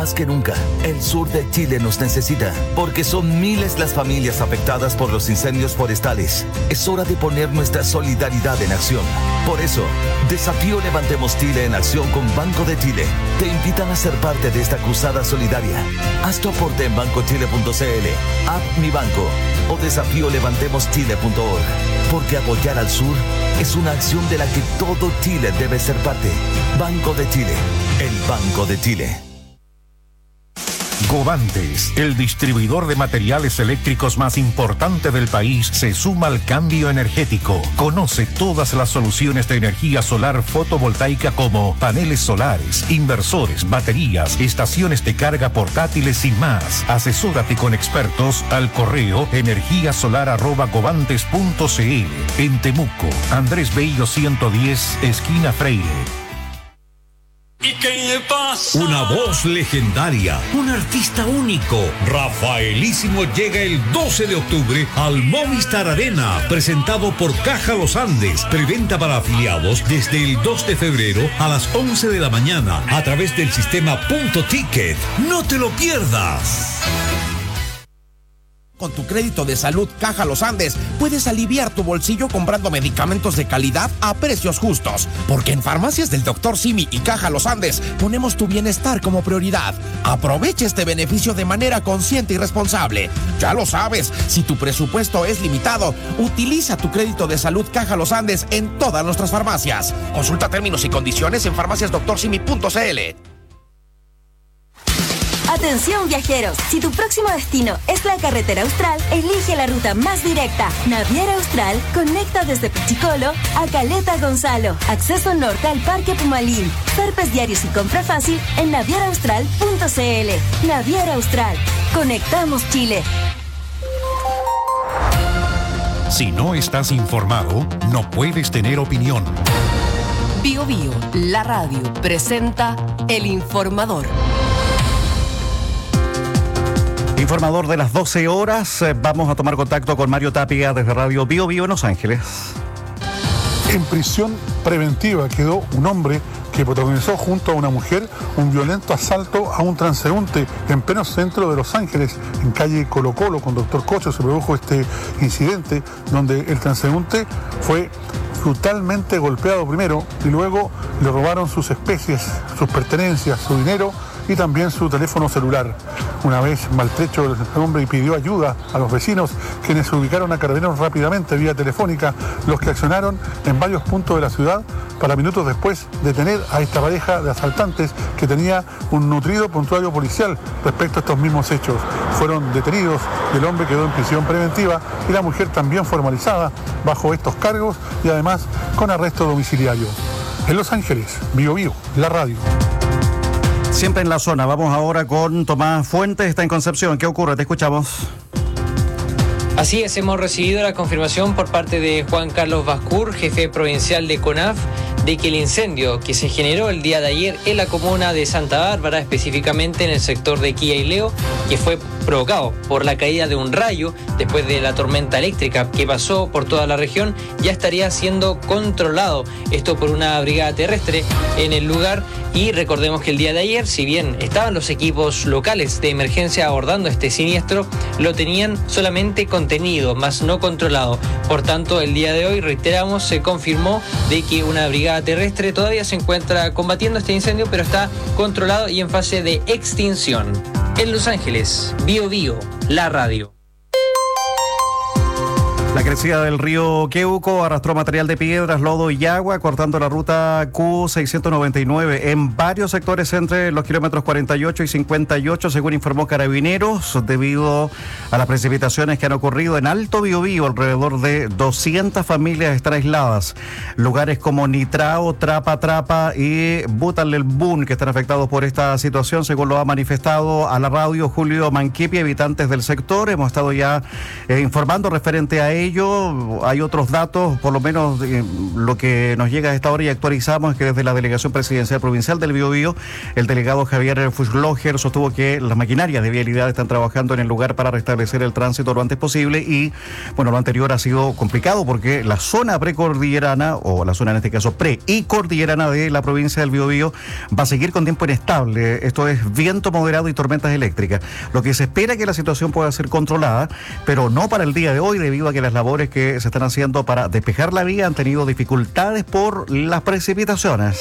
Más que nunca, el sur de Chile nos necesita, porque son miles las familias afectadas por los incendios forestales. Es hora de poner nuestra solidaridad en acción. Por eso, Desafío Levantemos Chile en acción con Banco de Chile. Te invitan a ser parte de esta cruzada solidaria. Haz tu aporte en bancochile.cl, app Mi Banco o desafiolevantemoschile.org. Porque apoyar al sur es una acción de la que todo Chile debe ser parte. Banco de Chile, el Banco de Chile. Govantes, el distribuidor de materiales eléctricos más importante del país, se suma al cambio energético. Conoce todas las soluciones de energía solar fotovoltaica como paneles solares, inversores, baterías, estaciones de carga portátiles y más. Asesórate con expertos al correo energiasolar@govantes.cl. En Temuco, Andrés Bello 110, esquina Freire. ¿Y qué le pasa? Una voz legendaria, un artista único. Rafaelísimo llega el 12 de octubre al Movistar Arena, presentado por Caja Los Andes. Preventa para afiliados desde el 2 de febrero a las 11 de la mañana a través del sistema Punto Ticket. ¡No te lo pierdas! Con tu crédito de salud Caja Los Andes puedes aliviar tu bolsillo comprando medicamentos de calidad a precios justos. Porque en Farmacias del Dr. Simi y Caja Los Andes ponemos tu bienestar como prioridad. Aprovecha este beneficio de manera consciente y responsable. Ya lo sabes, si tu presupuesto es limitado, utiliza tu crédito de salud Caja Los Andes en todas nuestras farmacias. Consulta términos y condiciones en farmaciasdoctorsimi.cl. Atención viajeros, si tu próximo destino es la carretera austral, elige la ruta más directa. Naviera Austral conecta desde Pichicolo a Caleta Gonzalo. Acceso norte al Parque Pumalín. Zarpes diarios y compra fácil en navieraaustral.cl. Naviera Austral. Conectamos Chile. Si no estás informado, no puedes tener opinión. Bio Bio, la radio, presenta El Informador. Informador de las 12 horas, vamos a tomar contacto con Mario Tapia desde Radio Bio Bio en Los Ángeles. En prisión preventiva quedó un hombre que protagonizó junto a una mujer un violento asalto a un transeúnte en pleno centro de Los Ángeles, en calle Colo Colo con Dr. Cocho. Se produjo este incidente donde el transeúnte fue brutalmente golpeado primero y luego le robaron sus especies, sus pertenencias, su dinero y también su teléfono celular. Una vez maltrecho el hombre y pidió ayuda a los vecinos, quienes se ubicaron a Carabineros rápidamente vía telefónica, los que accionaron en varios puntos de la ciudad para minutos después detener a esta pareja de asaltantes que tenía un nutrido prontuario policial respecto a estos mismos hechos. Fueron detenidos, el hombre quedó en prisión preventiva y la mujer también formalizada bajo estos cargos y además con arresto domiciliario. En Los Ángeles, Bio Bio, la radio. Siempre en la zona. Vamos ahora con Tomás Fuentes, está en Concepción. ¿Qué ocurre? Te escuchamos. Así es, hemos recibido la confirmación por parte de Juan Carlos Bascur, jefe provincial de CONAF, de que el incendio que se generó el día de ayer en la comuna de Santa Bárbara, específicamente en el sector de Quilla y Leo, que fue provocado por la caída de un rayo después de la tormenta eléctrica que pasó por toda la región, ya estaría siendo controlado. Esto por una brigada terrestre en el lugar. Y recordemos que el día de ayer, si bien estaban los equipos locales de emergencia abordando este siniestro, lo tenían solamente contenido, más no controlado. Por tanto, el día de hoy, reiteramos, se confirmó de que una brigada terrestre todavía se encuentra combatiendo este incendio, pero está controlado y en fase de extinción. En Los Ángeles, Bio Bio, la radio. La crecida del río Queuco arrastró material de piedras, lodo y agua, cortando la ruta Q699 en varios sectores entre los kilómetros 48 y 58, según informó Carabineros, debido a las precipitaciones que han ocurrido en Alto Biobío. Alrededor de 200 familias están aisladas. Lugares como Nitrao, Trapa y Butalelbún, que están afectados por esta situación, según lo ha manifestado a la radio Julio Manquipi, habitantes del sector. Hemos estado ya informando referente a ello. ello, hay otros datos, por lo menos lo que nos llega a esta hora y actualizamos es que desde la Delegación Presidencial Provincial del Biobío, el delegado Javier Fuchsloger sostuvo que las maquinarias de vialidad están trabajando en el lugar para restablecer el tránsito lo antes posible y, bueno, lo anterior ha sido complicado porque la zona precordillerana, o la zona en este caso pre y cordillerana de la provincia del Biobío, va a seguir con tiempo inestable, esto es viento moderado y tormentas eléctricas. Lo que se espera que la situación pueda ser controlada, pero no para el día de hoy, debido a que las labores que se están haciendo para despejar la vía han tenido dificultades por las precipitaciones.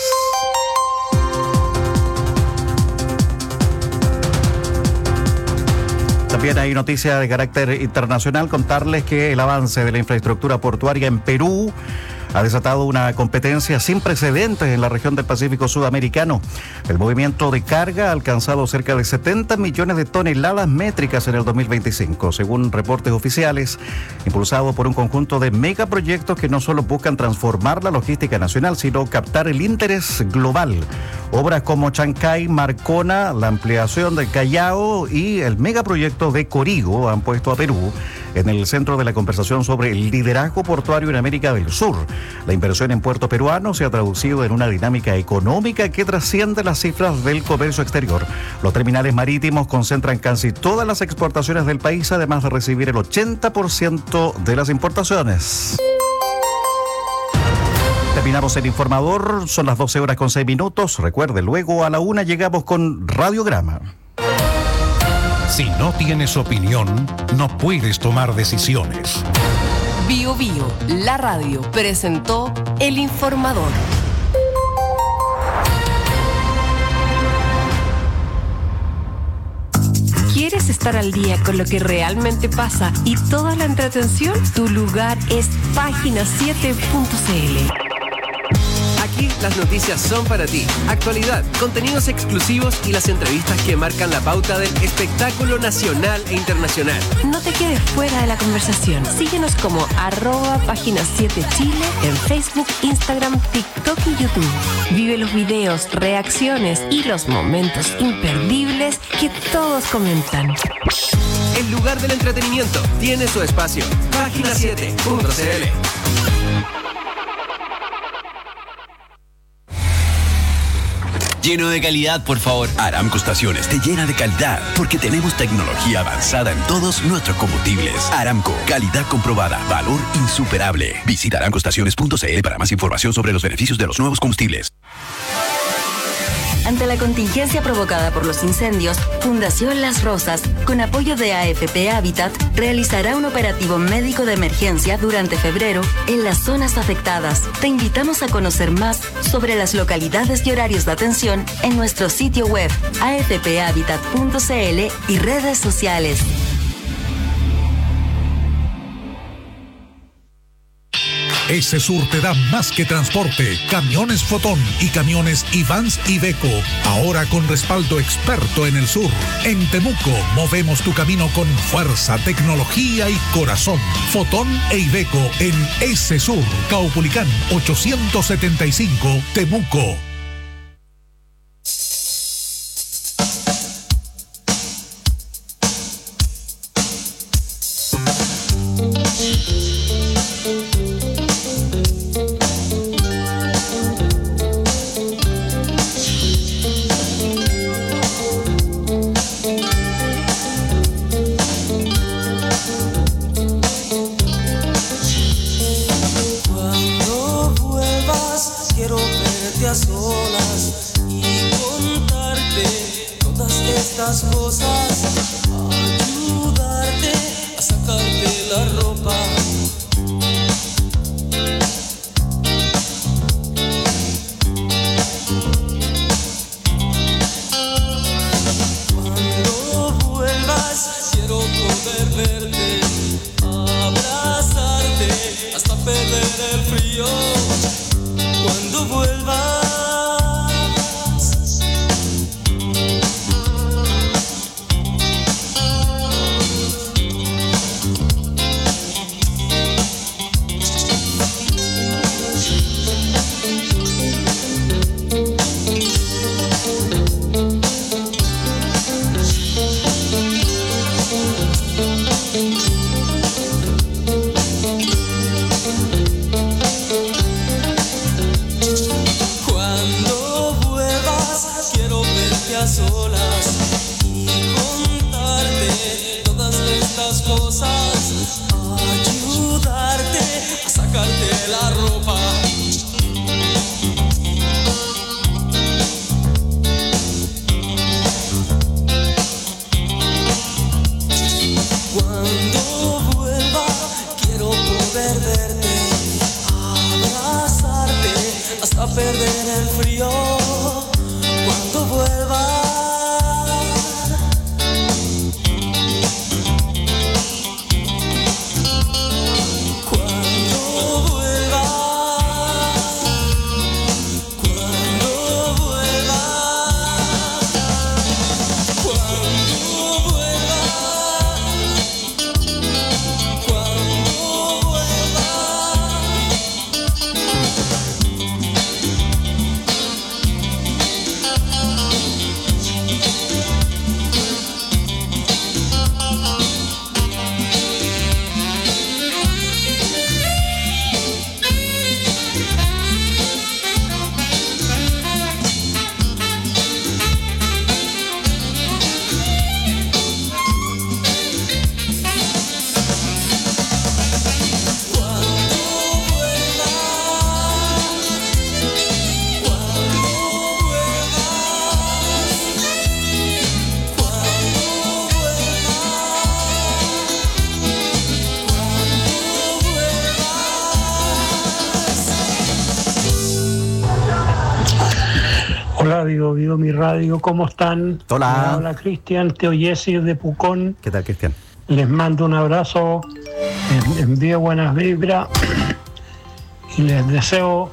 También hay noticia de carácter internacional, contarles que el avance de la infraestructura portuaria en Perú ha desatado una competencia sin precedentes en la región del Pacífico sudamericano. El movimiento de carga ha alcanzado cerca de 70 millones de toneladas métricas en el 2025, según reportes oficiales, impulsado por un conjunto de megaproyectos que no solo buscan transformar la logística nacional, sino captar el interés global. Obras como Chancay, Marcona, la ampliación del Callao y el megaproyecto de Corigo han puesto a Perú en el centro de la conversación sobre el liderazgo portuario en América del Sur. La inversión en puerto peruano se ha traducido en una dinámica económica que trasciende las cifras del comercio exterior. Los terminales marítimos concentran casi todas las exportaciones del país, además de recibir el 80% de las importaciones. Terminamos el informador, son las 12:06. Recuerde, luego a la 1 llegamos con Radiograma. Si no tienes opinión, no puedes tomar decisiones. Biobío, la radio, presentó El Informador. ¿Quieres estar al día con lo que realmente pasa y toda la entretención? Tu lugar es página7.cl. Aquí las noticias son para ti. Actualidad, contenidos exclusivos y las entrevistas que marcan la pauta del espectáculo nacional e internacional. No te quedes fuera de la conversación. Síguenos como @página7chile en Facebook, Instagram, TikTok y YouTube. Vive los videos, reacciones y los momentos imperdibles que todos comentan. El lugar del entretenimiento tiene su espacio. Página7.cl. Lleno de calidad, por favor. Aramco Estaciones te llena de calidad porque tenemos tecnología avanzada en todos nuestros combustibles. Aramco, calidad comprobada, valor insuperable. Visita aramcoestaciones.cl para más información sobre los beneficios de los nuevos combustibles. Ante la contingencia provocada por los incendios, Fundación Las Rosas, con apoyo de AFP Habitat, realizará un operativo médico de emergencia durante febrero en las zonas afectadas. Te invitamos a conocer más sobre las localidades y horarios de atención en nuestro sitio web, afphabitat.cl y redes sociales. Esesur te da más que transporte. Camiones Fotón y camiones Ivans Iveco. Ahora con respaldo experto en el sur. En Temuco movemos tu camino con fuerza, tecnología y corazón. Fotón e Iveco en Esesur. Caupolicán 875 Temuco. Cuando vuelvas quiero verte a solas y contarte todas estas cosas, ayudarte a sacarte la ropa. Cuando vuelva quiero poder verte, abrazarte hasta perder el frío. Cuando vuelva Hola, Vivo mi radio, ¿cómo están? Hola. Hola, Cristian, Teo Jessy de Pucón. ¿Qué tal, Cristian? Les mando un abrazo, envío buenas vibras y les deseo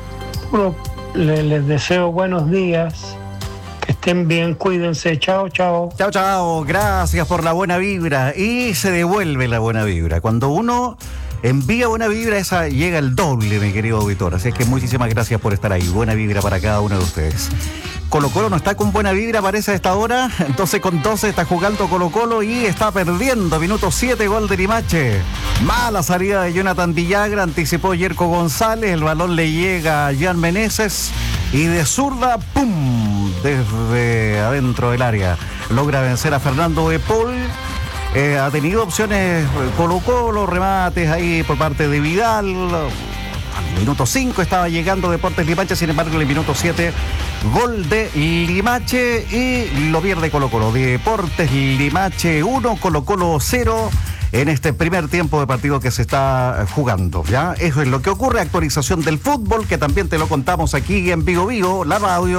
buenos días. Que estén bien, cuídense, chao, chao. Chao, chao, gracias por la buena vibra. Y se devuelve la buena vibra. Cuando uno envía buena vibra, esa llega el doble, mi querido auditor. Así es que muchísimas gracias por estar ahí. Buena vibra para cada uno de ustedes. Colo-Colo no está con buena vibra, parece a esta hora. 12:12 está jugando Colo-Colo y está perdiendo. Minuto 7, gol de Limache. Mala salida de Jonathan Villagra, anticipó Yerko González. El balón le llega a Jan Meneses y de zurda, ¡pum!, desde adentro del área. Logra vencer a Fernando de Paul. Ha tenido opciones Colo-Colo, remates ahí por parte de Vidal. Al minuto 5 estaba llegando Deportes Limache, sin embargo en el minuto 7 gol de Limache y lo pierde Colo-Colo. Deportes Limache 1, Colo-Colo 0 en este primer tiempo de partido que se está jugando. ¿Ya? Eso es lo que ocurre, actualización del fútbol que también te lo contamos aquí en Vigo Vigo, la radio.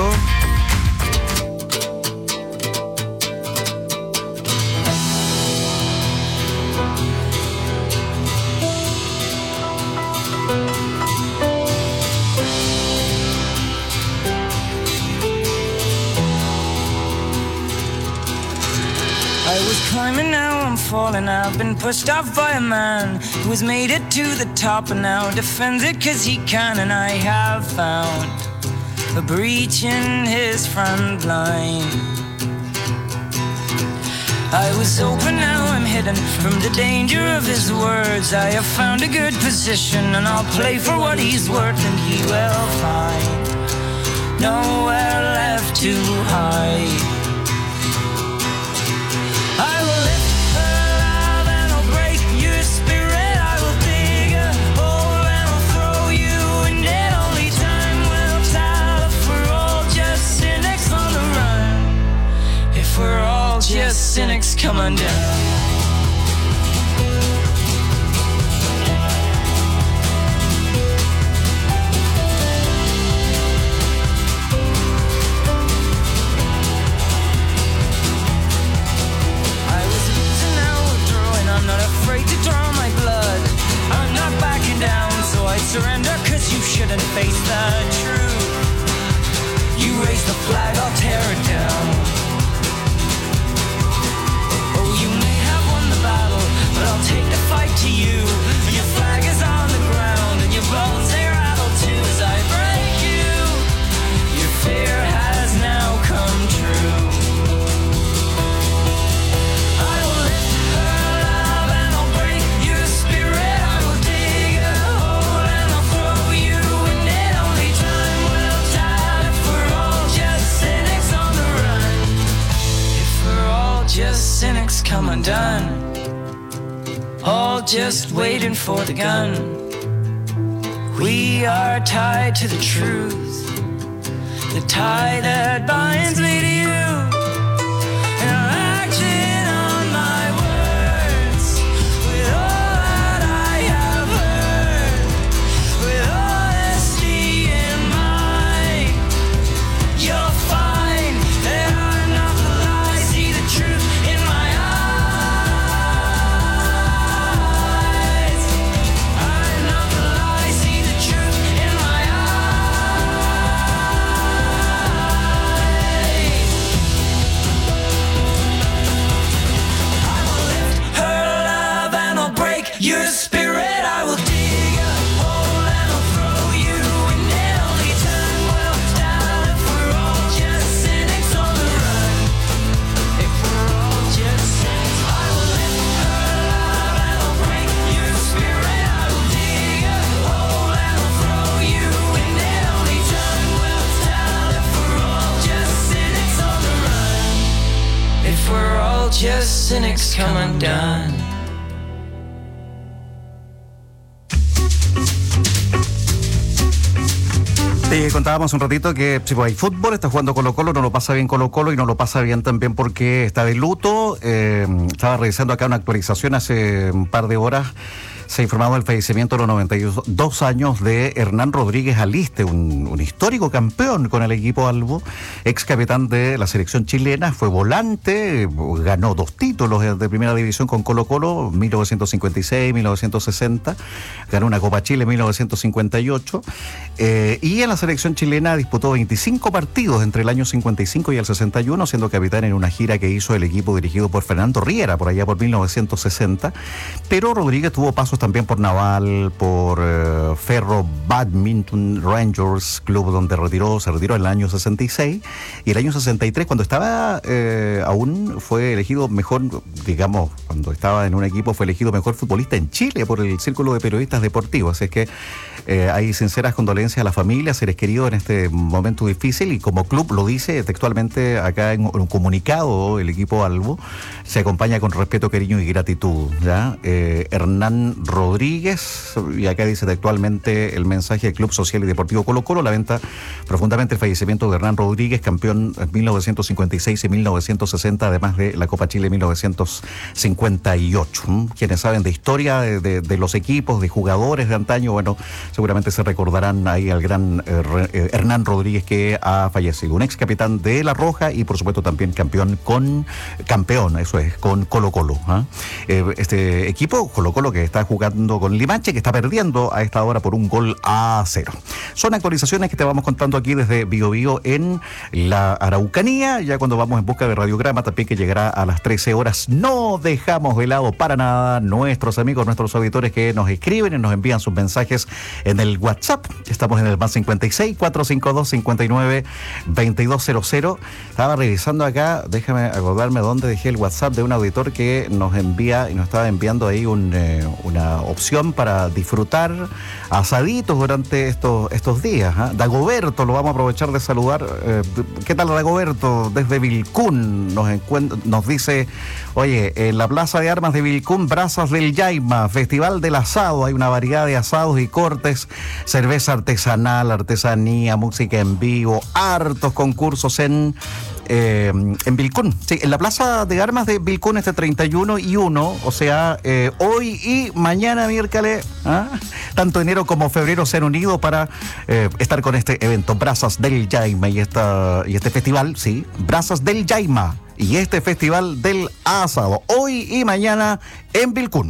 Climbing now, I'm falling. I've been pushed off by a man who has made it to the top and now defends it 'cause he can. And I have found a breach in his front line. I was open, now I'm hidden from the danger of his words. I have found a good position and I'll play for what he's worth, and he will find nowhere left to hide. I will lift her love and I'll break your spirit. I will dig a hole and I'll throw you in it. Only time will tell if we're all just cynics on the run. If we're all just cynics coming down. Surrender 'cause you shouldn't face the truth. You raise the flag, I'll tear it down. Oh, you may have won the battle, but I'll take the fight to you. Your flag is on the ground and your bones they rattle too as I break you. Your fear has now come true. Time come undone. All just waiting for the gun. We are tied to the truth, the tie that binds me to you. And I'm acting on my words with all that I have heard, with honesty in mind. You'll find that I'm not the lie. See the truth in my eyes. I'm not the lie. See the truth in my eyes. I will lift her love and I'll break your spirit. I will dig a hole and I'll throw you in it. Only time will tell if we're all just cynics on the run. If we're all just cynics, I will lift her love and I'll break your spirit. I will dig a hole and I'll throw you in it. Only time will tell if we're all just cynics on the run. If we're all just cynics come undone. Te contábamos un ratito que si hay fútbol, está jugando Colo-Colo, no lo pasa bien Colo-Colo y no lo pasa bien también porque está de luto. Estaba revisando acá una actualización hace un par de horas. Se ha informado del fallecimiento a los 92 años de Hernán Rodríguez Aliste, un histórico campeón con el equipo Albo, ex capitán de la selección chilena, fue volante, ganó 2 títulos de primera división con Colo-Colo, 1956, 1960, ganó una Copa Chile en 1958, y en la selección chilena disputó 25 partidos entre el año 55 y el 61, siendo capitán en una gira que hizo el equipo dirigido por Fernando Riera, por allá por 1960, pero Rodríguez tuvo pasos también por Naval, por Ferro Badminton Rangers, club donde se retiró en el año 66, y el año 63, cuando estaba aún fue elegido mejor, digamos, cuando estaba en un equipo fue elegido mejor futbolista en Chile por el Círculo de Periodistas Deportivos, así es que hay sinceras condolencias a la familia, seres queridos en este momento difícil, y como club lo dice textualmente acá en un comunicado, el equipo Albo se acompaña con respeto, cariño y gratitud, ¿ya? Hernán Rodríguez, y acá dice textualmente el mensaje del Club Social y Deportivo Colo-Colo, lamenta profundamente el fallecimiento de Hernán Rodríguez, campeón en 1956 y 1960, además de la Copa Chile 1958. Quienes saben de historia de los equipos, de jugadores de antaño, bueno, seguramente se recordarán ahí al gran Hernán Rodríguez, que ha fallecido, un ex capitán de La Roja y por supuesto también campeón, eso es, con Colo-Colo, ¿eh? Este equipo, Colo-Colo, que está jugando con Limache, que está perdiendo a esta hora por 1-0. Son actualizaciones que te vamos contando aquí desde Bio Bio en la Araucanía, ya cuando vamos en busca de radiograma también, que llegará a las 13 horas. No dejamos de lado para nada nuestros amigos, nuestros auditores que nos escriben y nos envían sus mensajes en el WhatsApp. Estamos en el más 56 452 59 2200. Estaba revisando acá, déjame acordarme dónde dejé el WhatsApp de un auditor que nos envía y nos estaba enviando ahí una opción para disfrutar asaditos durante estos días, ¿eh? Dagoberto, lo vamos a aprovechar de saludar. ¿Qué tal, Dagoberto? Desde Vilcún nos dice, oye, en la Plaza de Armas de Vilcún, Brasas del Yaima, Festival del Asado, hay una variedad de asados y cortes, cerveza artesanal, artesanía, música en vivo, hartos concursos en Vilcún, sí, en la Plaza de Armas de Vilcún, 31 y 1, o sea, hoy y mañana miércoles, tanto enero como febrero se han unido para estar con este evento, Brasas del Yaima, y este festival, sí, Brasas del Yaima, y este festival del asado, hoy y mañana en Vilcún.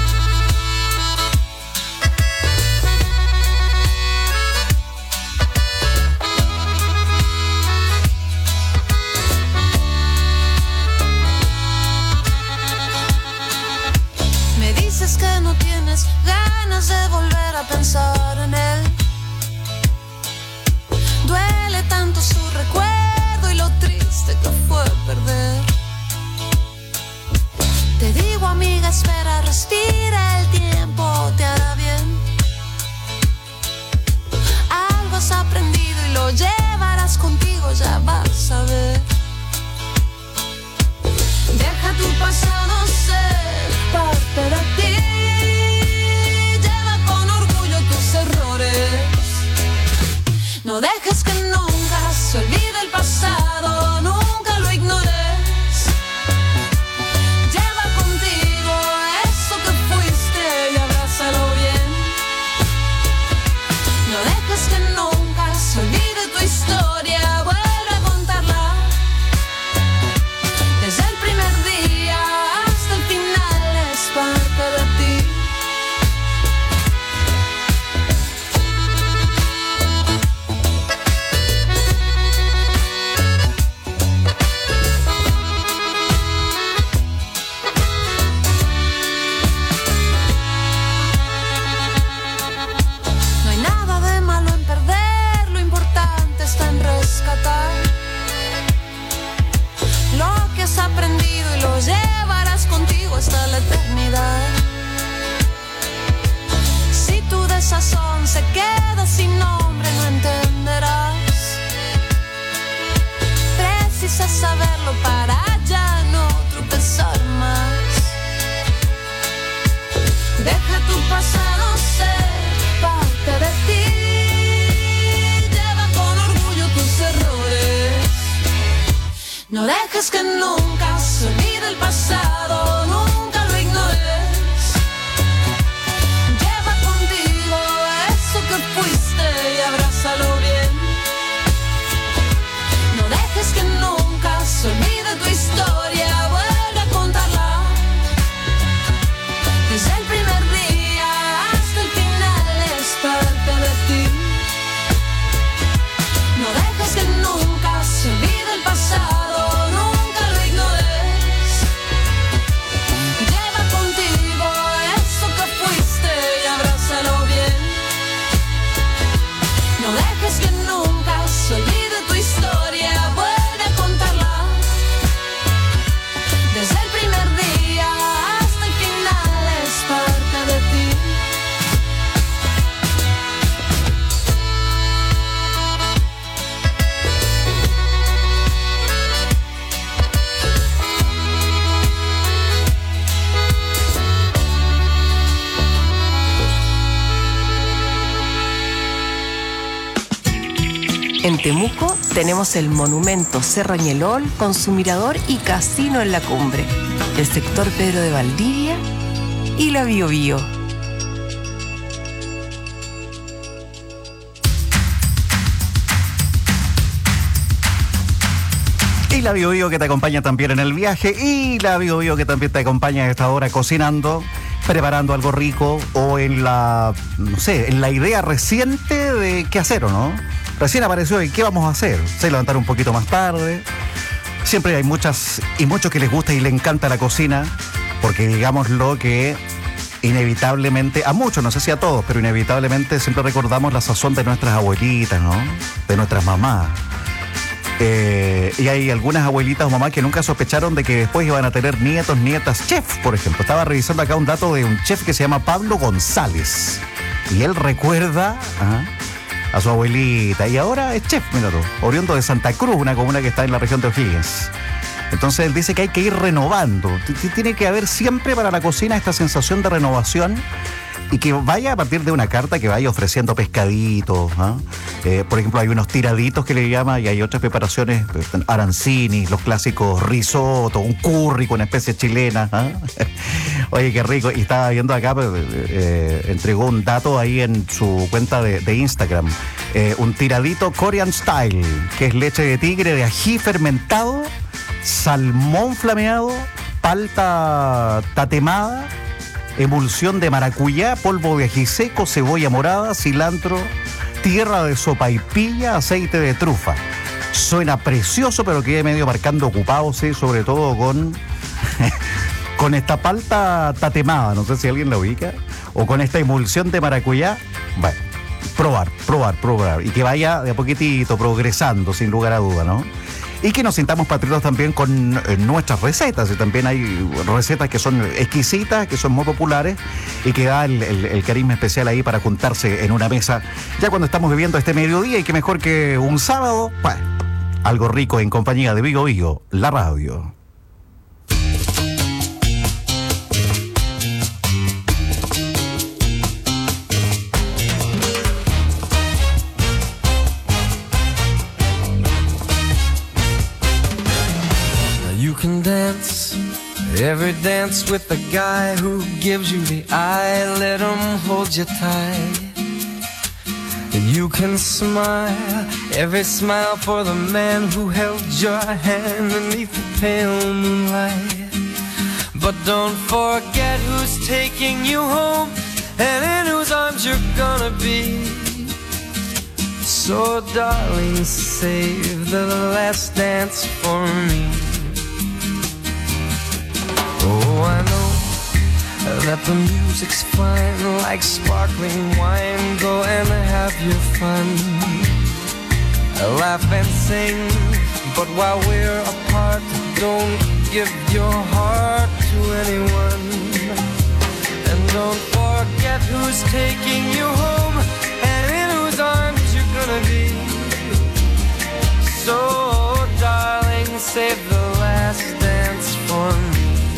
Que no tienes ganas de volver a pensar en él. Duele tanto su recuerdo y lo triste que fue perder. Te digo, amiga, espera, respira, el tiempo te hará bien. Algo has aprendido y lo llevarás contigo, ya vas a ver. Deja tu pasado No dejes que nunca se olvide el pasado, nunca lo ignores. Lleva contigo eso que fuiste y abrázalo bien. No dejes que nunca se olvide tu historia, vuelve a contarla. Desde el primer día hasta el final es parte de ti. No hay nada de malo en perder, lo importante está en rescatar lo que has aprendido y lo llevarás contigo hasta la eternidad. Si tu desazón se queda sin nombre, no entenderás. Precisas saberlo para ya no tropezar más. Deja tu pasado ser parte de ti. Lleva con orgullo tus errores. No dejes que nunca se olvide el pasado, nunca lo ignores. Lleva contigo eso que fuiste y abrázalo bien. No dejes que nunca se olvide tu historia, vuelve a contarla. Desde el primer día hasta el final es parte de ti. No dejes que nunca se olvide el pasado, nunca lo ignores. Lleva contigo eso que fuiste y abrázalo bien. No dejes que nunca se olvide tu historia, vuelve a contarla. Desde el primer día hasta el final es parte de ti. En Temuco tenemos el monumento Cerro Añelol con su mirador y casino en la cumbre, el sector Pedro de Valdivia y la Biobío. Y la Biobío que te acompaña también en el viaje, y la Biobío que también te acompaña a esta hora cocinando, preparando algo rico o en la, no sé, en la idea reciente de qué hacer, ¿o no? Recién apareció y qué vamos a hacer. Se levantar un poquito más tarde. Siempre hay muchas y muchos que les gusta y les encanta la cocina, porque digámoslo que inevitablemente, a muchos, no sé si a todos, pero inevitablemente siempre recordamos la sazón de nuestras abuelitas, ¿no? De nuestras mamás. Y hay algunas abuelitas o mamás que nunca sospecharon de que después iban a tener nietos, nietas, chef, por ejemplo. Estaba revisando acá un dato de un chef que se llama Pablo González. Y él recuerda a su abuelita. Y ahora es chef, mira tú, oriundo de Santa Cruz, una comuna que está en la región de O'Higgins. Entonces él dice que hay que ir renovando. Tiene que haber siempre para la cocina esta sensación de renovación. Y que vaya a partir de una carta que vaya ofreciendo pescaditos. Por ejemplo, hay unos tiraditos que le llama, y hay otras preparaciones, arancini, los clásicos risotto, un curry con especies chilenas. Oye, qué rico. Y estaba viendo acá, entregó un dato ahí en su cuenta de Instagram. Un tiradito Korean Style, que es leche de tigre de ají fermentado, salmón flameado, palta tatemada, emulsión de maracuyá, polvo de ají seco, cebolla morada, cilantro, tierra de sopaipilla, aceite de trufa. Suena precioso, pero queda medio marcando ocupado, sí, sobre todo con esta palta tatemada, no sé si alguien la ubica, o con esta emulsión de maracuyá. Bueno, probar, y que vaya de a poquitito progresando, sin lugar a duda, ¿no? Y que nos sintamos patriotas también con nuestras recetas. Y también hay recetas que son exquisitas, que son muy populares y que da el carisma especial ahí para juntarse en una mesa ya cuando estamos viviendo este mediodía. Y que mejor que un sábado, bueno, algo rico en compañía de Vigo Vigo, la radio. Every dance with the guy who gives you the eye, let him hold you tight. You can smile, every smile for the man who held your hand beneath the pale moonlight. But don't forget who's taking you home and in whose arms you're gonna be. So darling, save the last dance for me. Oh, I know that the music's fine, like sparkling wine. Go and have your fun, laugh and sing. But while we're apart, don't give your heart to anyone. And don't forget who's taking you home and in whose arms you're gonna be. So darling, save the last dance for me.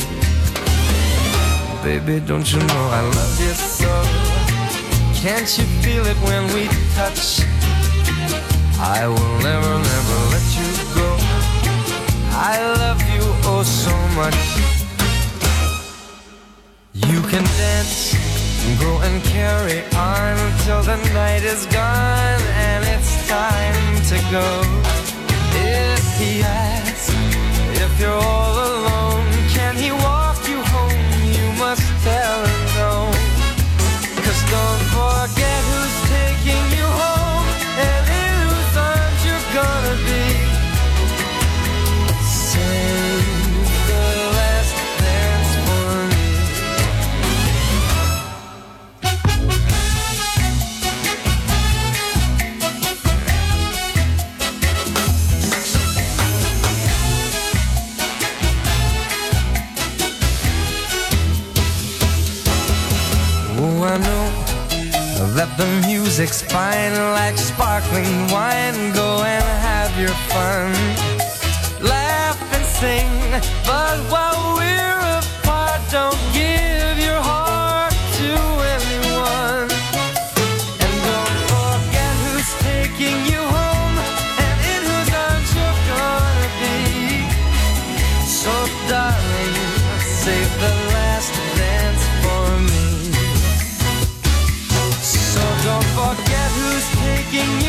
Baby, don't you know I love you so? Can't you feel it when we touch? I will never, never let you go. I love you oh so much. You can dance, go and carry on till the night is gone and it's time to go. If he asks if you're all alone, can he walk you home? Must tell him no. 'Cause don't forget who's taking you home and in whose arms you're gonna be. Save the last dance for me. Oh, I know that the music's fine, like sparkling wine. Go and have your fun, laugh and sing. But while we're apart, don't give your heart to anyone. And don't forget who's taking you home and in whose arms you're gonna be. So darling, save the last dance for me. So don't forget who's taking you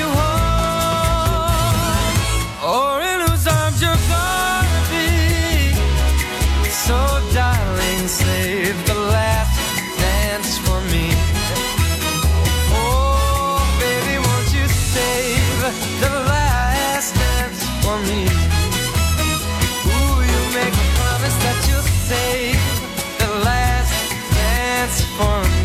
home or in whose arms you're gonna be. So darling, save the last dance for me. Oh baby, won't you save the last dance for me? Ooh, you make a promise that you'll save the last dance for me.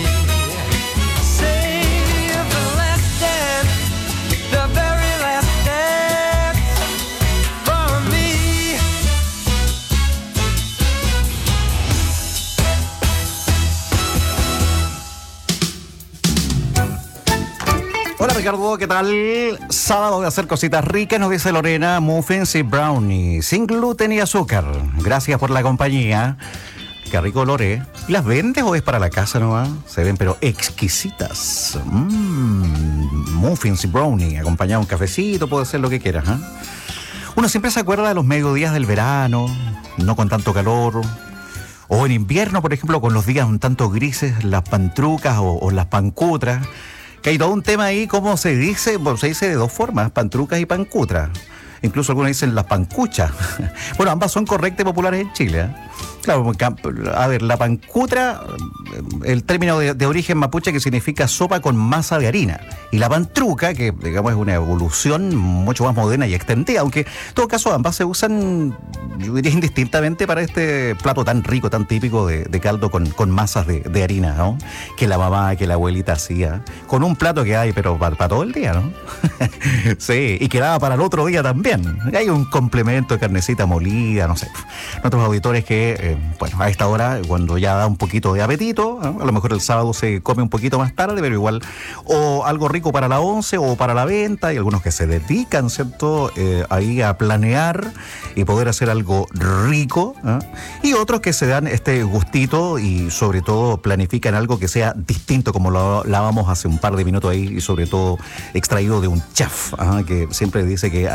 Hola Ricardo, ¿qué tal? Sábado de hacer cositas ricas, nos dice Lorena, muffins y brownies, sin gluten y azúcar. Gracias por la compañía. Qué rico, Lore. ¿Y las vendes o es para la casa nomás? Se ven pero exquisitas. Muffins y brownie, acompañado de un cafecito, puede ser lo que quieras. Uno siempre se acuerda de los mediodías del verano, no con tanto calor. O en invierno, por ejemplo, con los días un tanto grises, las pantrucas o las pancutras. Que hay todo un tema ahí, ¿cómo se dice? Bueno, se dice de dos formas, pantrucas y pancutras. Incluso algunos dicen las pancuchas. Bueno, ambas son correctas y populares en Chile, ¿eh? Claro, porque, a ver, la pancutra, el término de origen mapuche que significa sopa con masa de harina. Y la pantruca, que digamos es una evolución mucho más moderna y extendida, aunque en todo caso ambas se usan, yo diría, indistintamente para este plato tan rico, tan típico de caldo con masas de harina, ¿no? Que la mamá, que la abuelita hacía. Con un plato que hay, pero para todo el día, ¿no? Sí, y quedaba para el otro día también. Hay un complemento de carnecita molida, no sé. Nuestros auditores que, bueno, a esta hora, cuando ya da un poquito de apetito, ¿no? A lo mejor el sábado se come un poquito más tarde, pero igual, o algo rico para la once o para la venta, y algunos que se dedican, ¿cierto?, ahí a planear y poder hacer algo rico, ¿eh? Y otros que se dan este gustito y sobre todo planifican algo que sea distinto, como lo hablábamos hace un par de minutos ahí, y sobre todo extraído de un chef, que siempre dice que hay que ir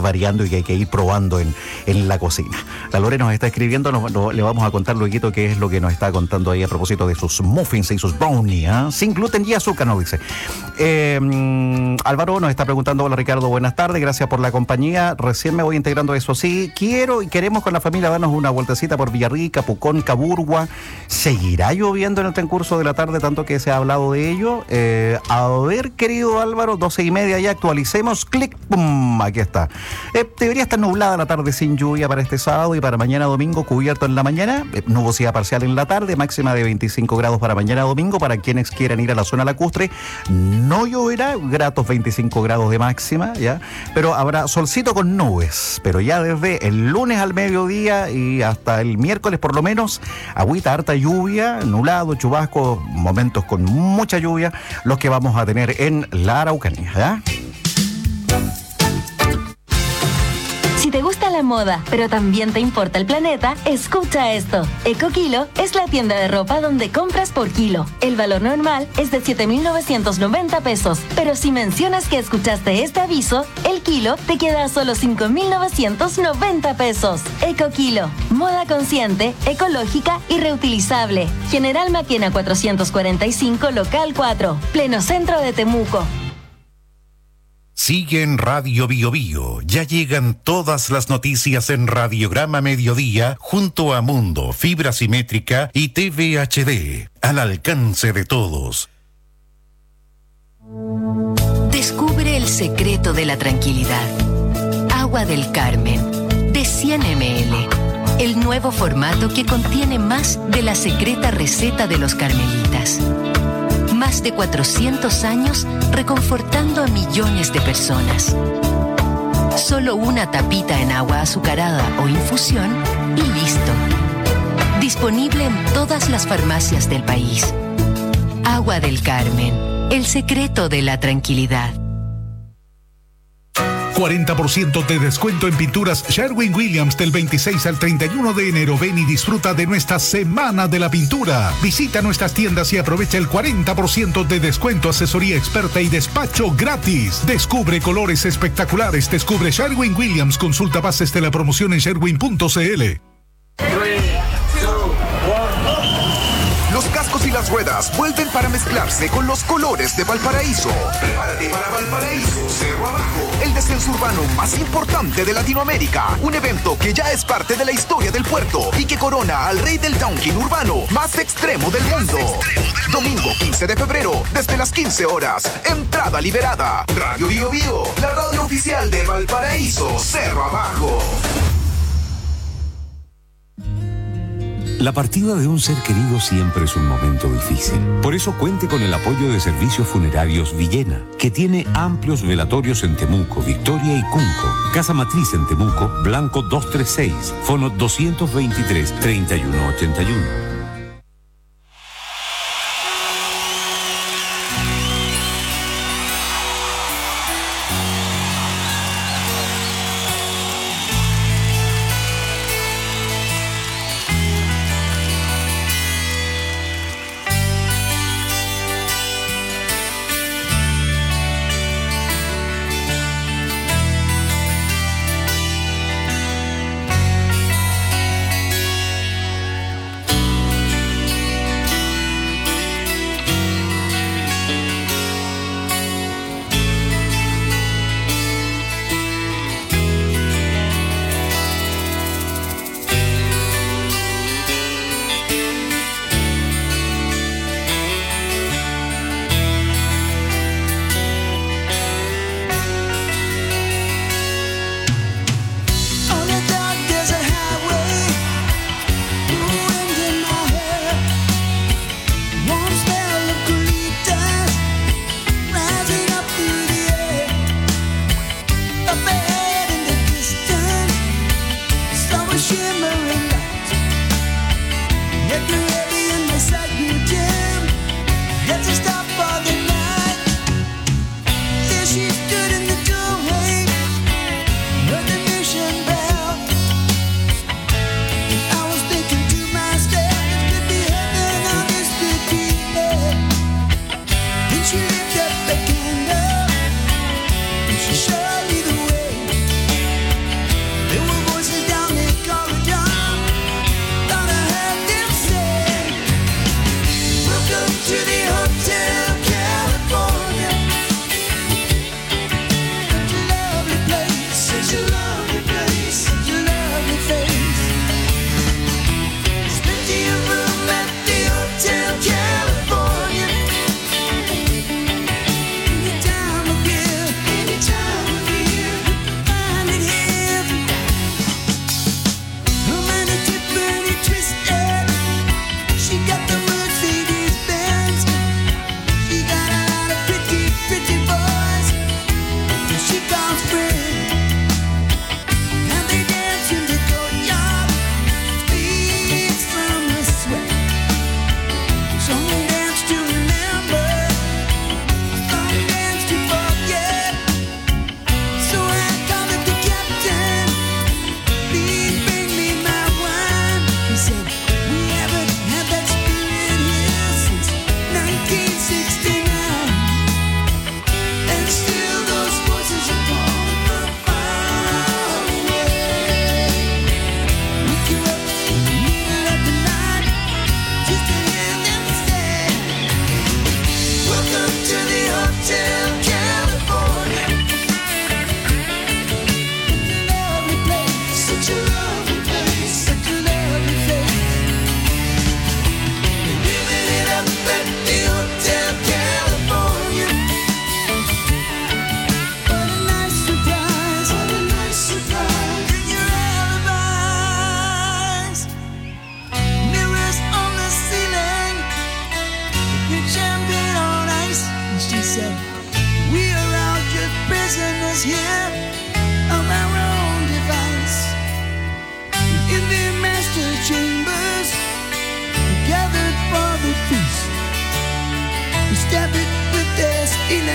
variando y que hay que ir probando en la cocina. La Lore nos está escribiendo, le vamos a contar luego qué es lo que nos está contando ahí a propósito de sus muffins y sus brownies, ¿eh? Sin gluten y azúcar, nos dice. Álvaro nos está preguntando: hola Ricardo, buenas tardes, gracias por la compañía. Recién me voy integrando a eso. Sí, quiero y queremos con la familia darnos una vueltecita por Villarrica, Pucón, Caburgua. ¿Seguirá lloviendo en el transcurso de la tarde, tanto que se ha hablado de ello? A ver, querido Álvaro, 12:30 ya, actualicemos, clic, pum, aquí está. Debería estar nublada la tarde sin lluvia para este sábado, y para mañana domingo cubierto en la mañana, nubosidad parcial en la tarde, máxima de 25 grados para mañana domingo. Para quienes quieran ir a la zona lacustre, no lloverá, gratos 25 grados de máxima, ya, pero habrá solcito con nubes. Pero ya desde el lunes al mediodía y hasta el miércoles por lo menos, agüita, harta lluvia, nublado, chubasco, momentos con mucha lluvia, los que vamos a tener en la Araucanía, ¿ya? Si te gusta la moda, pero también te importa el planeta, escucha esto. EcoKilo es la tienda de ropa donde compras por kilo. El valor normal es de 7,990 pesos, pero si mencionas que escuchaste este aviso, el kilo te queda a solo 5,990 pesos. EcoKilo, moda consciente, ecológica y reutilizable. General Maquena 445, local 4, pleno centro de Temuco. Sigue en Radio Bio Bio. Ya llegan todas las noticias en Radiograma Mediodía junto a Mundo, Fibra Simétrica y TV HD. Al alcance de todos. Descubre el secreto de la tranquilidad. Agua del Carmen, de 100 ml. El nuevo formato que contiene más de la secreta receta de los carmelitas. Más de 400 años reconfortando a millones de personas. Solo una tapita en agua azucarada o infusión y listo. Disponible en todas las farmacias del país. Agua del Carmen, el secreto de la tranquilidad. 40% de descuento en pinturas Sherwin-Williams del 26 al 31 de enero. Ven y disfruta de nuestra Semana de la Pintura. Visita nuestras tiendas y aprovecha el 40% de descuento, asesoría experta y despacho gratis. Descubre colores espectaculares. Descubre Sherwin-Williams. Consulta bases de la promoción en sherwin.cl. Los cascos y las ruedas vuelven para mezclarse con los colores de Valparaíso. Prepárate para Valparaíso Cerro Abajo, el descenso urbano más importante de Latinoamérica. Un evento que ya es parte de la historia del puerto y que corona al rey del downhill urbano más extremo del mundo. Domingo 15 de febrero, desde las 15 horas. Entrada liberada. Radio Bio Bio, la radio oficial de Valparaíso Cerro Abajo. La partida de un ser querido siempre es un momento difícil. Por eso cuente con el apoyo de Servicios Funerarios Villena, que tiene amplios velatorios en Temuco, Victoria y Cunco. Casa Matriz en Temuco, Blanco 236, fono 223-3181.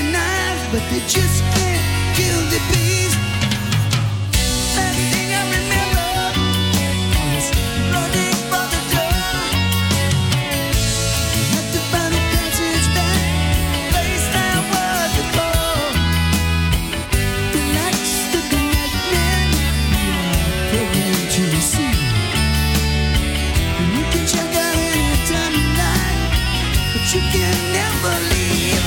their knives, but they just can't kill the bees. Last thing I remember was running for the door. Had to find a passage back, place I was before. The lights that the nightman programmed to receive. And you can check out any time you like, but you can never leave.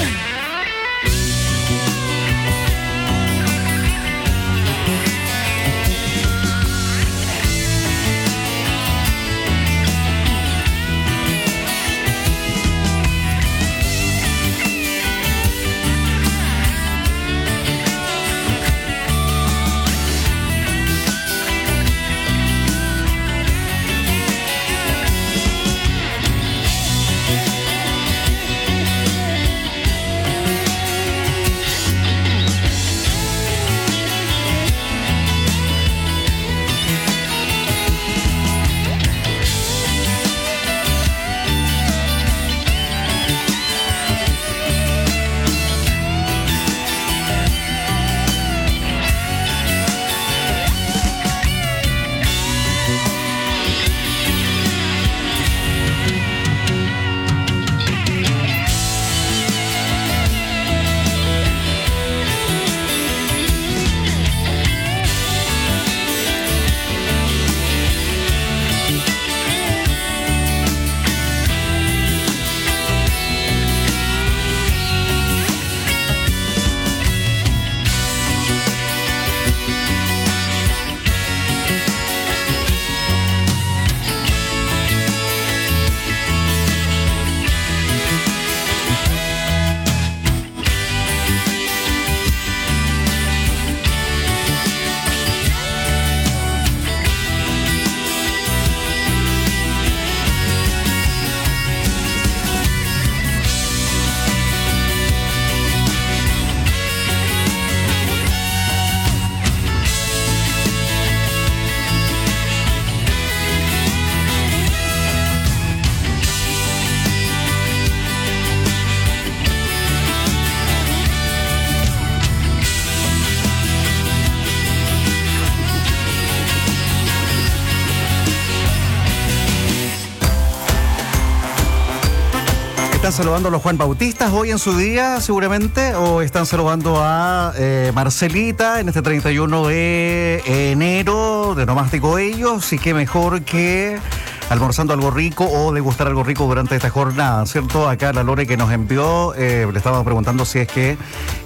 ¿Están saludando a los Juan Bautistas hoy en su día, seguramente? ¿O están saludando a Marcelita en este 31 de enero de Nomástico ellos? Y qué mejor que almorzando algo rico o degustar algo rico durante esta jornada, ¿cierto? Acá la Lore que nos envió, le estábamos preguntando si es que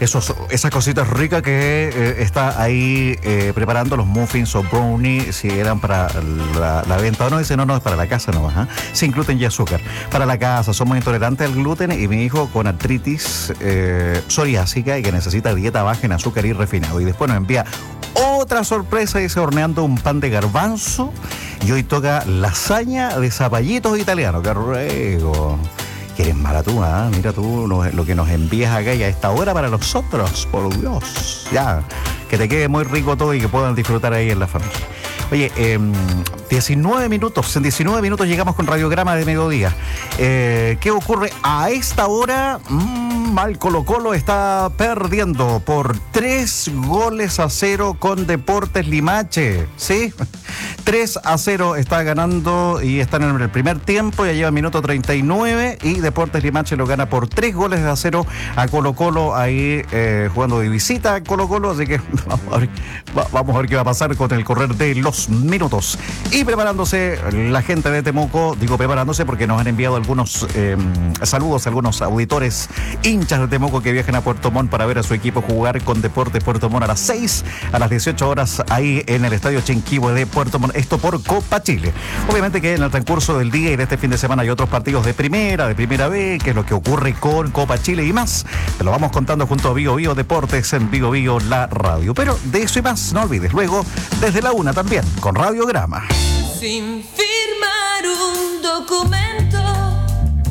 esas cositas ricas que está ahí preparando, los muffins o brownie, si eran para la venta o no. Dice, no, es para la casa nomás, sin gluten y azúcar. Para la casa, somos intolerantes al gluten y mi hijo con artritis psoriásica y que necesita dieta baja en azúcar y refinado. Y después nos envía otra sorpresa, dice, horneando un pan de garbanzo y hoy toca lasaña de zapallitos italianos. ¡Qué rico! Que eres mala tú, ¿eh? Mira tú lo que nos envías acá y a esta hora para nosotros, por Dios. Ya, que te quede muy rico todo y que puedan disfrutar ahí en la familia. Oye, 19 minutos, en 19 minutos llegamos con Radiograma de Mediodía. ¿Qué ocurre a esta hora? Mal Colo-Colo está perdiendo por 3-0 con Deportes Limache, ¿sí? 3-0 está ganando y están en el primer tiempo, ya lleva minuto 39 y Deportes Limache lo gana por 3-0 a Colo-Colo ahí jugando de visita a Colo-Colo, así que vamos a ver qué va a pasar con el correr de los minutos. Y preparándose la gente de Temuco, digo preparándose porque nos han enviado algunos saludos, algunos auditores hinchas de Temuco que viajan a Puerto Montt para ver a su equipo jugar con Deportes Puerto Montt a las 6, a las 18 horas ahí en el Estadio Chinquihue de Puerto Montt. Esto por Copa Chile. Obviamente que en el transcurso del día y de este fin de semana hay otros partidos de primera B, que es lo que ocurre con Copa Chile y más. Te lo vamos contando junto a Bio Bio Deportes en Bio Bio la radio. Pero de eso y más, no olvides. Luego, desde la 1 también, con Radiograma. Sin firmar un documento,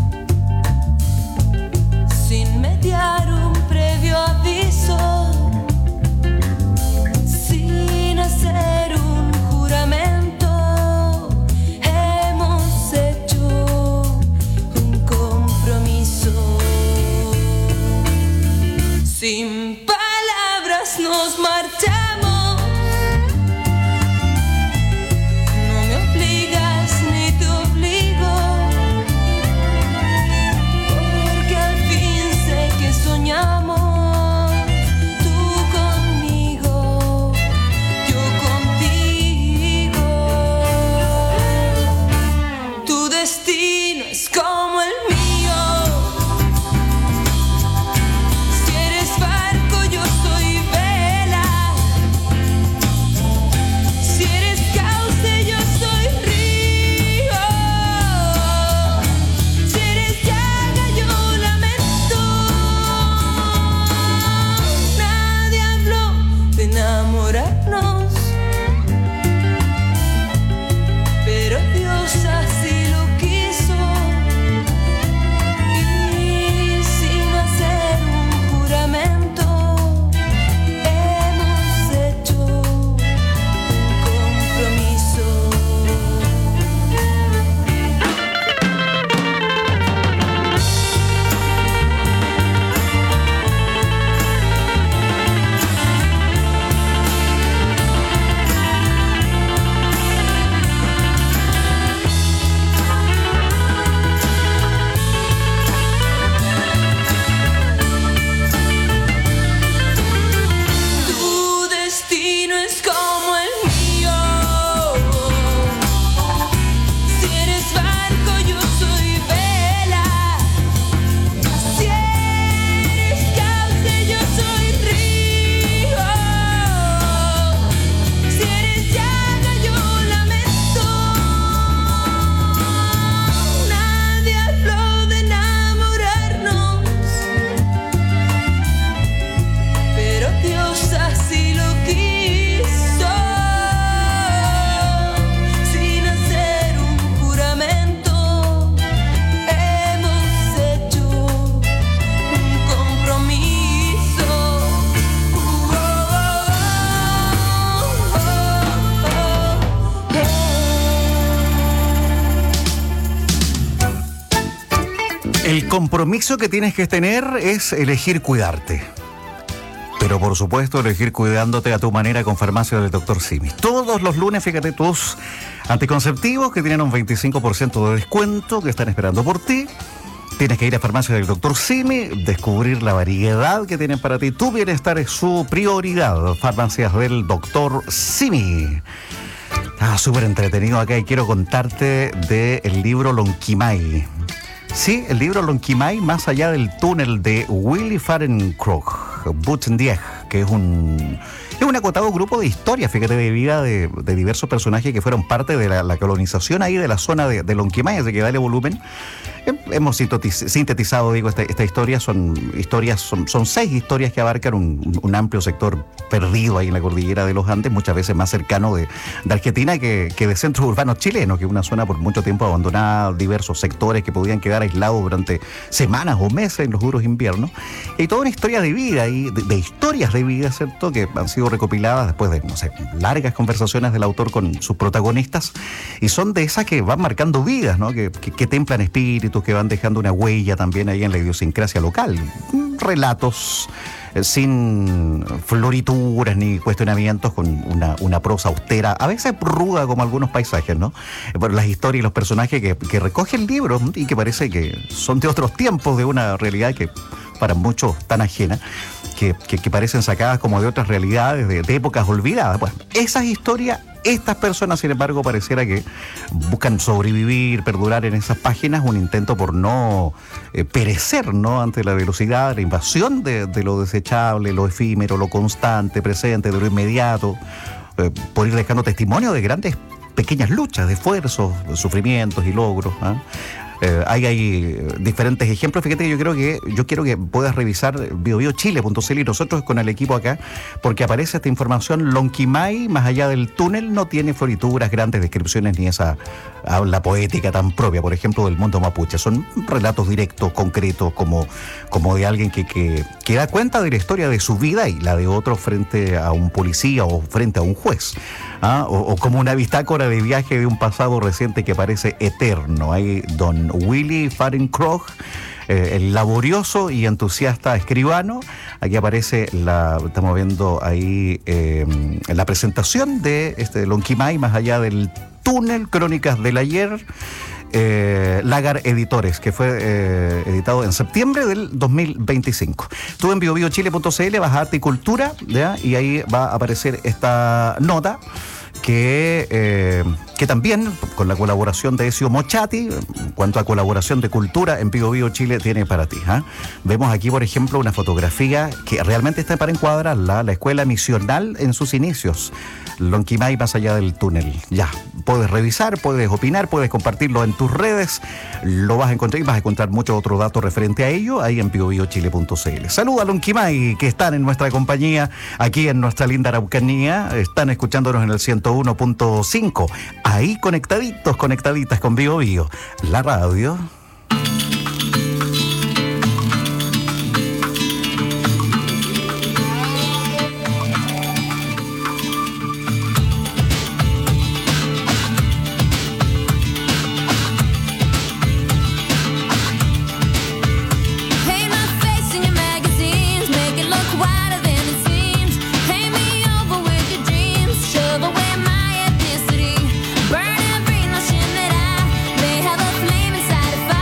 sin mediar un previo aviso, sin hacer un juramento, hemos hecho un compromiso. El compromiso que tienes que tener es elegir cuidarte. Pero por supuesto elegir cuidándote a tu manera con Farmacia del Dr. Simi. Todos los lunes, fíjate, tus anticonceptivos que tienen un 25% de descuento, que están esperando por ti. Tienes que ir a Farmacia del Dr. Simi, descubrir la variedad que tienen para ti. Tu bienestar es su prioridad. Farmacias del Dr. Simi. Súper entretenido acá y quiero contarte del libro Lonquimay. Sí, el libro Lonquimay, más allá del túnel, de Willy Fahrenkrog Butendieg, que es un acotado grupo de historias, fíjate, de vida de diversos personajes que fueron parte de la colonización ahí de la zona de Lonquimay, así que dale volumen. Hemos sintetizado, digo, esta historia. Son 6 historias que abarcan un amplio sector perdido ahí en la cordillera de los Andes, muchas veces más cercano de Argentina que de centros urbanos chilenos, que es una zona por mucho tiempo abandonada, diversos sectores que podían quedar aislados durante semanas o meses en los duros inviernos. Y toda una historia de vida, y de historias de vida, ¿cierto?, que han sido recopiladas después de, largas conversaciones del autor con sus protagonistas, y son de esas que van marcando vidas, ¿no?, que templan espíritus, que van dejando una huella también ahí en la idiosincrasia local. Relatos sin florituras ni cuestionamientos, con una prosa austera, a veces ruda como algunos paisajes, ¿no? Pero las historias y los personajes que recoge el libro y que parece que son de otros tiempos, de una realidad que para muchos tan ajena, que parecen sacadas como de otras realidades, de épocas olvidadas. Bueno, esas historias, estas personas, sin embargo, pareciera que buscan sobrevivir, perdurar en esas páginas, un intento por no perecer, ¿no?, ante la velocidad, la invasión de lo desechable, lo efímero, lo constante, presente, de lo inmediato, por ir dejando testimonio de grandes, pequeñas luchas, de esfuerzos, de sufrimientos y logros, ¿eh? Hay diferentes ejemplos. Fíjate que yo quiero que puedas revisar biobiochile.cl y nosotros con el equipo acá, porque aparece esta información. Lonquimay, más allá del túnel, no tiene florituras, grandes descripciones, ni esa habla poética tan propia, por ejemplo, del mundo mapuche. Son relatos directos, concretos, como de alguien que da cuenta de la historia de su vida y la de otro frente a un policía o frente a un juez, o como una bitácora de viaje de un pasado reciente que parece eterno. Hay don Willy Fahrenkrog, el laborioso y entusiasta escribano. Aquí aparece estamos viendo ahí la presentación de Lonquimay, más allá del túnel, crónicas del ayer, Lagar Editores, que fue editado en septiembre del 2025. Tú en biobiochile.cl vas a Arte y Cultura, ¿ya?, y ahí va a aparecer esta nota que también, con la colaboración de Ezio Mochati, en cuanto a colaboración de cultura, en Bio Bio Chile tiene para ti. Vemos aquí, por ejemplo, una fotografía que realmente está para encuadrarla, la escuela misional en sus inicios, Lonquimay, más allá del túnel. Ya, puedes revisar, puedes opinar, puedes compartirlo en tus redes, lo vas a encontrar, y vas a encontrar mucho otro dato referente a ello ahí en biobiochile.cl. Saluda a Lonquimay, que están en nuestra compañía, aquí en nuestra linda Araucanía, están escuchándonos en el 101.5, ahí conectaditos, conectaditas con Bio Bio, la radio. Burn every notion that I may have a flame inside. If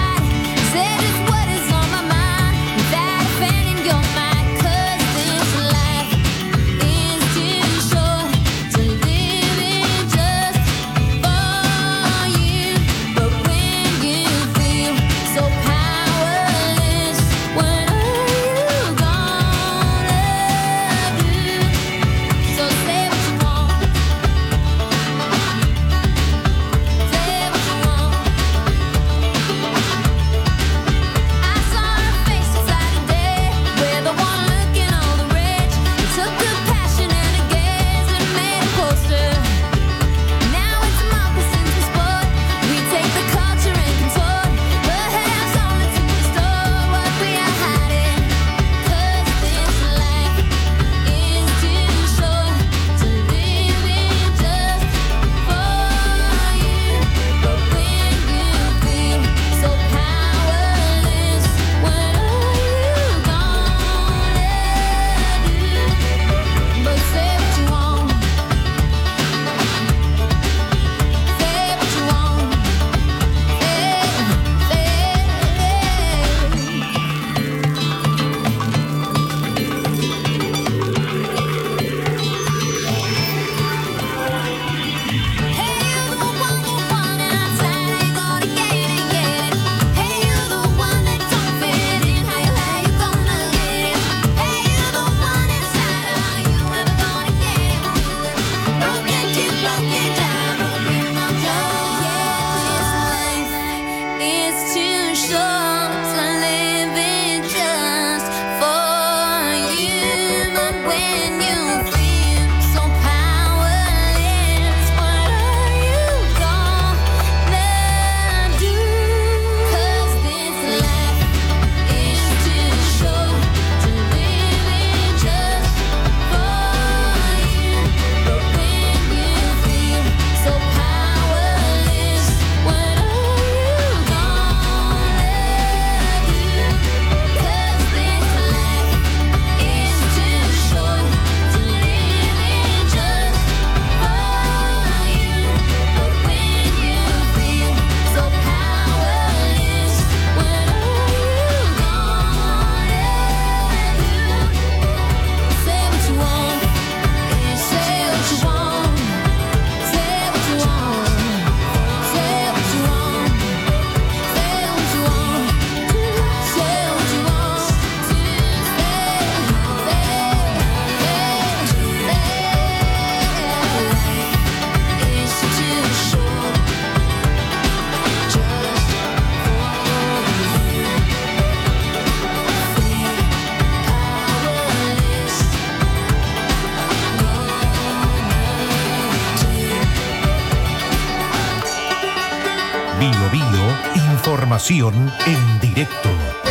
información en directo.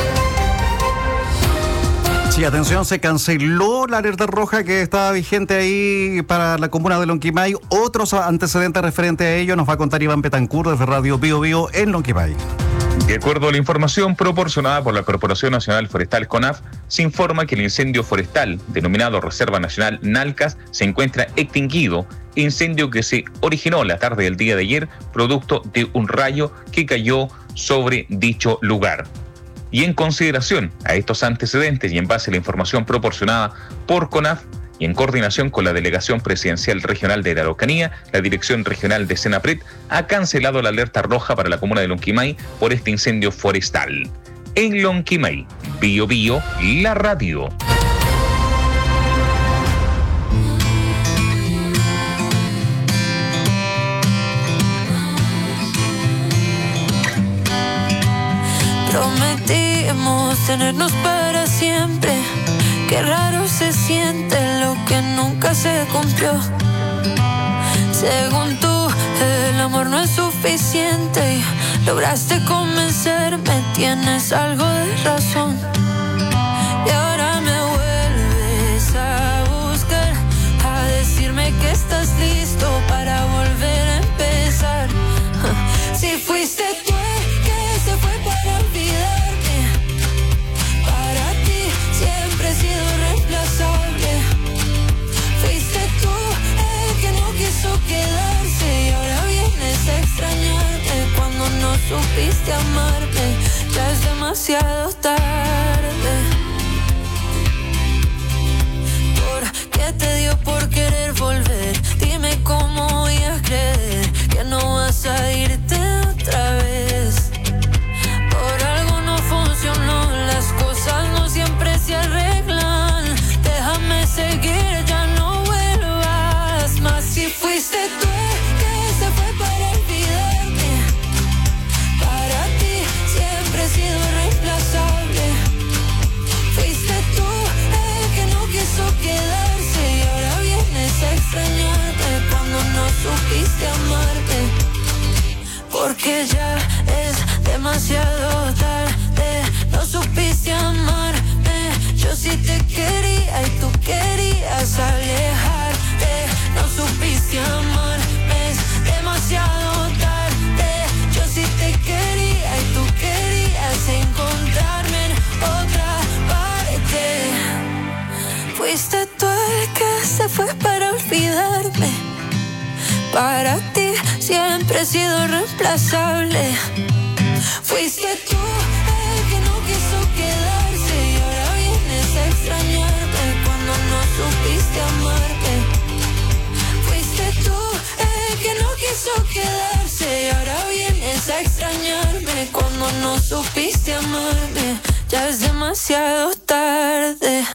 Sí, atención, se canceló la alerta roja que estaba vigente ahí para la comuna de Lonquimay. Otros antecedentes referentes a ello nos va a contar Iván Betancourt desde Radio Bio Bio en Lonquimay. De acuerdo a la información proporcionada por la Corporación Nacional Forestal CONAF, se informa que el incendio forestal, denominado Reserva Nacional Nalcas, se encuentra extinguido, incendio que se originó la tarde del día de ayer, producto de un rayo que cayó sobre dicho lugar. Y en consideración a estos antecedentes y en base a la información proporcionada por CONAF y en coordinación con la Delegación Presidencial Regional de la Araucanía, la Dirección Regional de Senapred ha cancelado la alerta roja para la comuna de Lonquimay por este incendio forestal. En Lonquimay, Bio Bio, la radio. Prometimos tenernos para siempre. Qué raro se siente lo que nunca se cumplió. Según tú, el amor no es suficiente y lograste convencerme, tienes algo de razón. Y ahora me vuelves a buscar, a decirme que estás listo para volver a empezar. Si fuiste tú el que se fue para olvidarme, para ti siempre he sido reemplazable. Fuiste tú el que no quiso quedarse y ahora vienes a extrañarme cuando no supiste amarme. Ya es demasiado tarde. ¿Por qué te dio por querer volver? Dime cómo voy a creer que no vas a irte otra vez. Por algo no funcionó, las cosas no siempre se arreglan. Déjame seguir, ya no vuelvas más. Si fuiste tú el que se fue para olvidarme, para ti siempre he sido reemplazable. Fuiste tú el que no quiso quedarse y ahora vienes a extrañarme cuando no supiste amarme. Porque ya es demasiado tarde, no supiste amarme. Yo sí te quería y tú querías alejarte. No supiste amarme, es demasiado tarde. Yo sí te quería y tú querías encontrarme en otra parte. Fuiste tú el que se fue para olvidarme. Para ti siempre he sido reemplazable. Fuiste tú el que no quiso quedarse y ahora vienes a extrañarme cuando no supiste amarme. Fuiste tú el que no quiso quedarse y ahora vienes a extrañarme cuando no supiste amarme. Ya es demasiado tarde.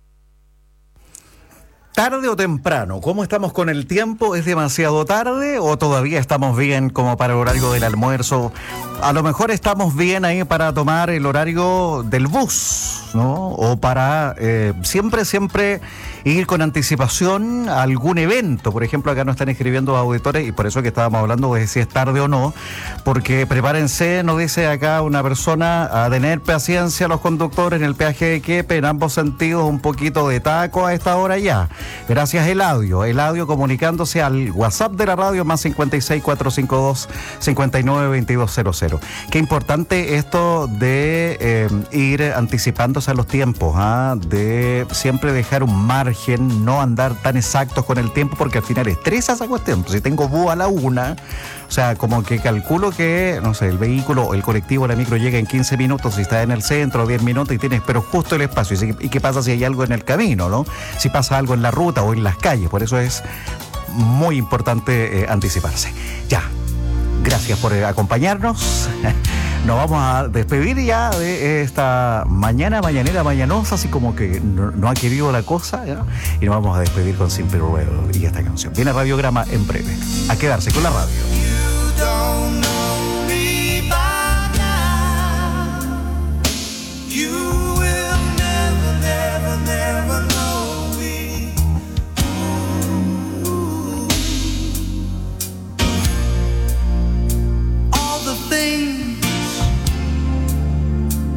¿Tarde o temprano? ¿Cómo estamos con el tiempo? ¿Es demasiado tarde o todavía estamos bien como para el horario del almuerzo? A lo mejor estamos bien ahí para tomar el horario del bus, ¿no? O para siempre ir con anticipación a algún evento. Por ejemplo, acá nos están escribiendo auditores y por eso que estábamos hablando de si es tarde o no, porque prepárense, nos dice acá una persona, a tener paciencia los conductores en el peaje de Quepe, en ambos sentidos un poquito de taco a esta hora ya. Gracias, Eladio comunicándose al WhatsApp de la radio más 56452 592200. Qué importante esto de ir anticipándose a los tiempos, de siempre dejar un margen, no andar tan exactos con el tiempo, porque al final estresa esa cuestión. Si tengo búho a la 1, o sea, como que calculo que, no sé, el vehículo, el colectivo, la micro llega en 15 minutos, si está en el centro, 10 minutos y tienes, pero justo el espacio. ¿Y qué pasa si hay algo en el camino, no? Si pasa algo en la ruta o en las calles. Por eso es muy importante anticiparse. Ya, gracias por acompañarnos. Nos vamos a despedir ya de esta mañanosa, así como que no ha querido la cosa, ¿ya? Y nos vamos a despedir con Simple Rebel y esta canción. Viene Radiograma en breve. A quedarse con la radio.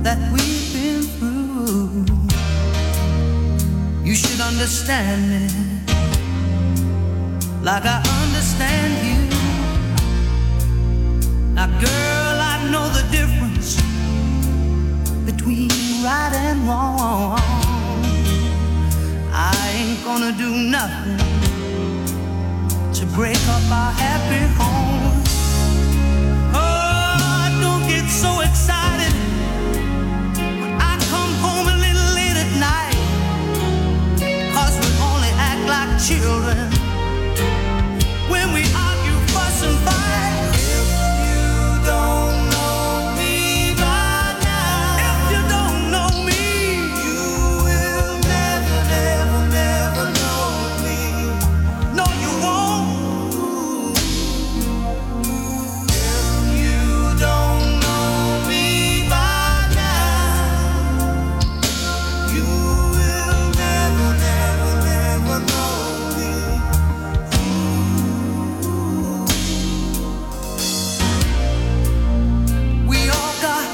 that we've been through. You should understand me like I understand you. Now, girl, I know the difference between right and wrong. I ain't gonna do nothing to break up our happy home. Oh, don't get so excited when I come home a little late at night, 'cause we only act like children when we argue, fuss and fight. If you don't know me by now, if you don't know me, you will never, never, never know me. No, you won't. If you don't know me by now, you will never, never, never know me. We all got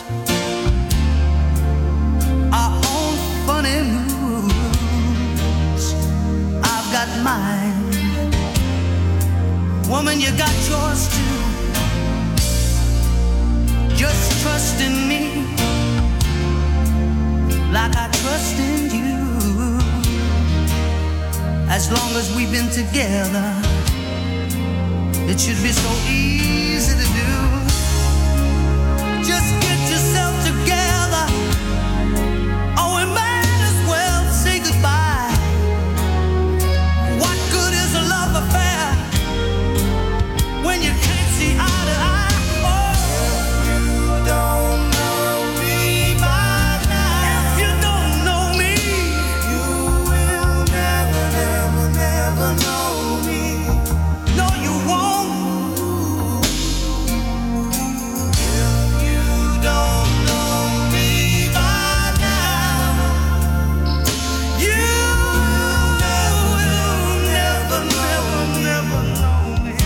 our own funny moods. I've got mine. Woman, you got yours too. Just trust in me like I trust in you. As long as we've been together, it should be so easy to do. Just get yourself together, or we might as well say goodbye. What good is a love affair when you can't see eye to eye? Oh, if you don't know me by now, if you don't know me, you will never, never, never know me. No, you won't. If you don't know me by now, you will never, never, never know me.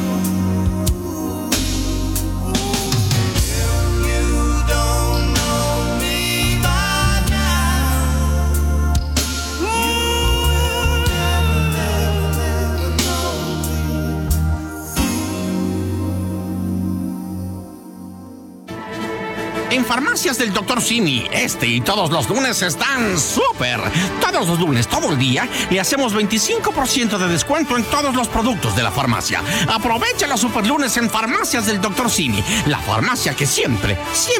If you don't know me by now, you will never, never, never know En Farmacias del Dr. Simi, este y todos los lunes están súper. Todos los lunes, todo el día, le hacemos 25% de descuento en todos los productos de la farmacia. Aprovecha los super lunes en Farmacias del Dr. Simi, la farmacia que siempre